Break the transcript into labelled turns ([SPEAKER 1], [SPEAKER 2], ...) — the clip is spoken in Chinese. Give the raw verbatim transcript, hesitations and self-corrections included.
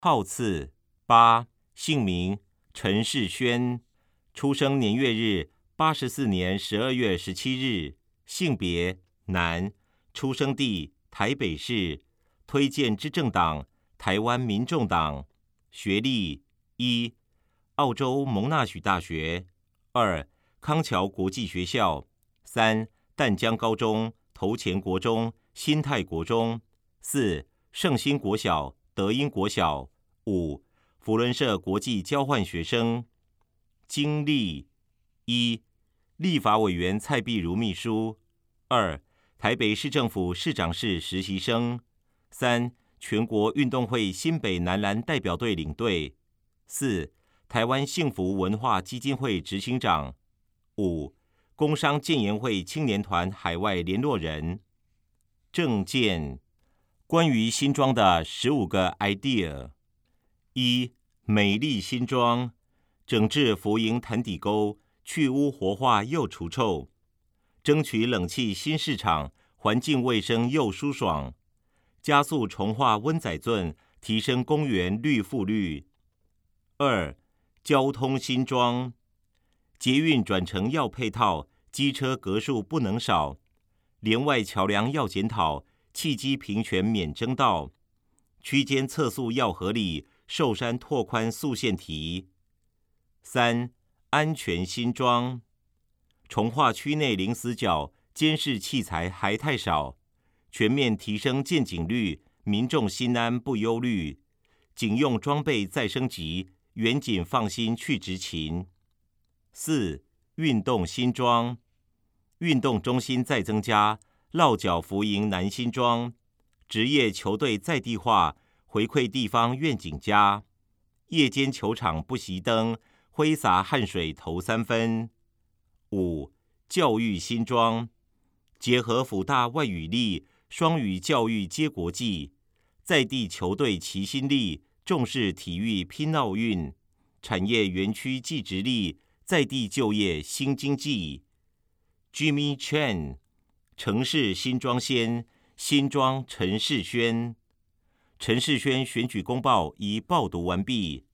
[SPEAKER 1] 号次八，姓名陈世轩，出生年月日八十四年十二月十七日，性别男，出生地台北市，推荐之政党台湾民众党，学历一，澳洲蒙纳许大学，二，康桥国际学校，三，淡江高中、头前国中、新泰国中，四，圣心国小、德音国小，五，福伦社国际交换学生。经历一，立法委员蔡碧如秘书，二，台北市政府市长室实习生，三，全国运动会新北男篮代表队领队，四，台湾幸福文化基金会执行长，五，工商建研会青年团海外联络人。政见：关于新庄的十五个 idea。一，美丽新庄，整治福营潭底沟，去污活化又除臭，争取冷气新市场，环境卫生又舒爽，加速重划温仔圳，提升公园绿覆率。二，交通新庄，捷运转乘要配套，机车格数不能少，连外桥梁要检讨，汽机平权免征道，区间测速要合理，寿山拓宽速线题。三，安全新庄，重划区内零死角，监视器材还太少，全面提升健警率，民众心安不忧虑，警用装备再升级，远警放心去执勤。四，运动新庄，运动中心再增加，落脚福营南新庄，职业球队在地化，回馈地方愿景家，夜间球场不熄灯，挥洒汗水投三分。五，教育新庄，结合辅大外语力，双语教育接国际，在地球队齐心力，重视体育拼奥运，产业园区技职力，在地就业新经济。Jimmy Chan， 城市新庄先，新庄陈世轩。陈世轩选举公报已报读完毕。